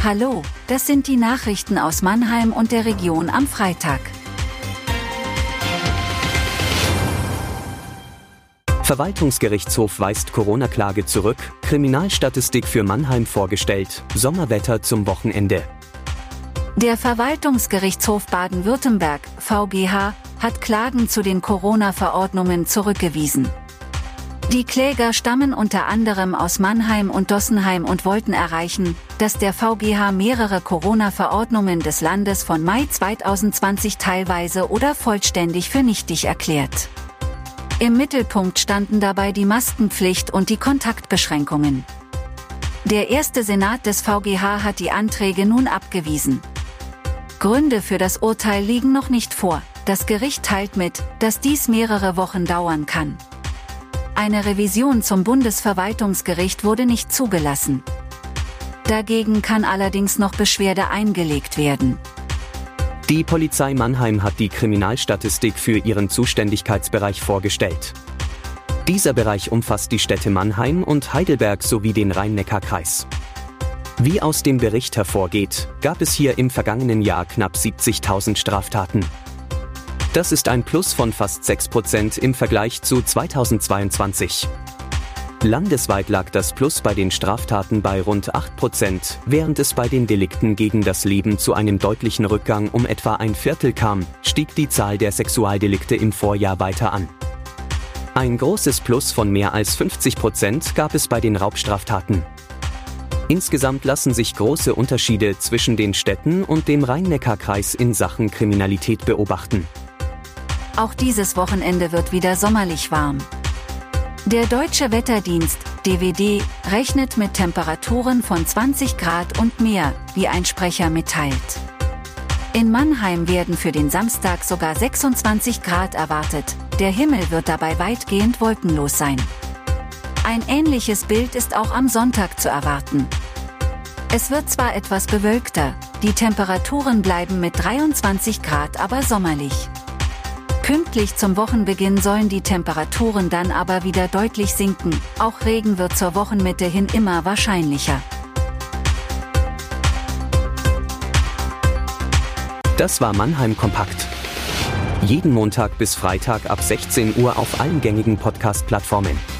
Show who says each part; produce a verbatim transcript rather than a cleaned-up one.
Speaker 1: Hallo, das sind die Nachrichten aus Mannheim und der Region am Freitag.
Speaker 2: Verwaltungsgerichtshof weist Corona-Klage zurück, Kriminalstatistik für Mannheim vorgestellt, Sommerwetter zum Wochenende.
Speaker 1: Der Verwaltungsgerichtshof Baden-Württemberg, V G H, hat Klagen zu den Corona-Verordnungen zurückgewiesen. Die Kläger stammen unter anderem aus Mannheim und Dossenheim und wollten erreichen, dass der V G H mehrere Corona-Verordnungen des Landes von Mai zweitausendzwanzig teilweise oder vollständig für nichtig erklärt. Im Mittelpunkt standen dabei die Maskenpflicht und die Kontaktbeschränkungen. Der erste Senat des V G H hat die Anträge nun abgewiesen. Gründe für das Urteil liegen noch nicht vor. Das Gericht teilt mit, dass dies mehrere Wochen dauern kann. Eine Revision zum Bundesverwaltungsgericht wurde nicht zugelassen. Dagegen kann allerdings noch Beschwerde eingelegt werden.
Speaker 2: Die Polizei Mannheim hat die Kriminalstatistik für ihren Zuständigkeitsbereich vorgestellt. Dieser Bereich umfasst die Städte Mannheim und Heidelberg sowie den Rhein-Neckar-Kreis. Wie aus dem Bericht hervorgeht, gab es hier im vergangenen Jahr knapp siebzigtausend Straftaten. Das ist ein Plus von fast sechs Prozent im Vergleich zu zweitausendzweiundzwanzig. Landesweit lag das Plus bei den Straftaten bei rund acht Prozent, während es bei den Delikten gegen das Leben zu einem deutlichen Rückgang um etwa ein Viertel kam, stieg die Zahl der Sexualdelikte im Vorjahr weiter an. Ein großes Plus von mehr als fünfzig Prozent gab es bei den Raubstraftaten. Insgesamt lassen sich große Unterschiede zwischen den Städten und dem Rhein-Neckar-Kreis in Sachen Kriminalität beobachten.
Speaker 1: Auch dieses Wochenende wird wieder sommerlich warm. Der Deutsche Wetterdienst, D W D, rechnet mit Temperaturen von zwanzig Grad und mehr, wie ein Sprecher mitteilt. In Mannheim werden für den Samstag sogar sechsundzwanzig Grad erwartet, der Himmel wird dabei weitgehend wolkenlos sein. Ein ähnliches Bild ist auch am Sonntag zu erwarten. Es wird zwar etwas bewölkter, die Temperaturen bleiben mit dreiundzwanzig Grad aber sommerlich. Pünktlich zum Wochenbeginn sollen die Temperaturen dann aber wieder deutlich sinken, auch Regen wird zur Wochenmitte hin immer wahrscheinlicher.
Speaker 2: Das war Mannheim Kompakt. Jeden Montag bis Freitag ab sechzehn Uhr auf allen gängigen Podcast-Plattformen.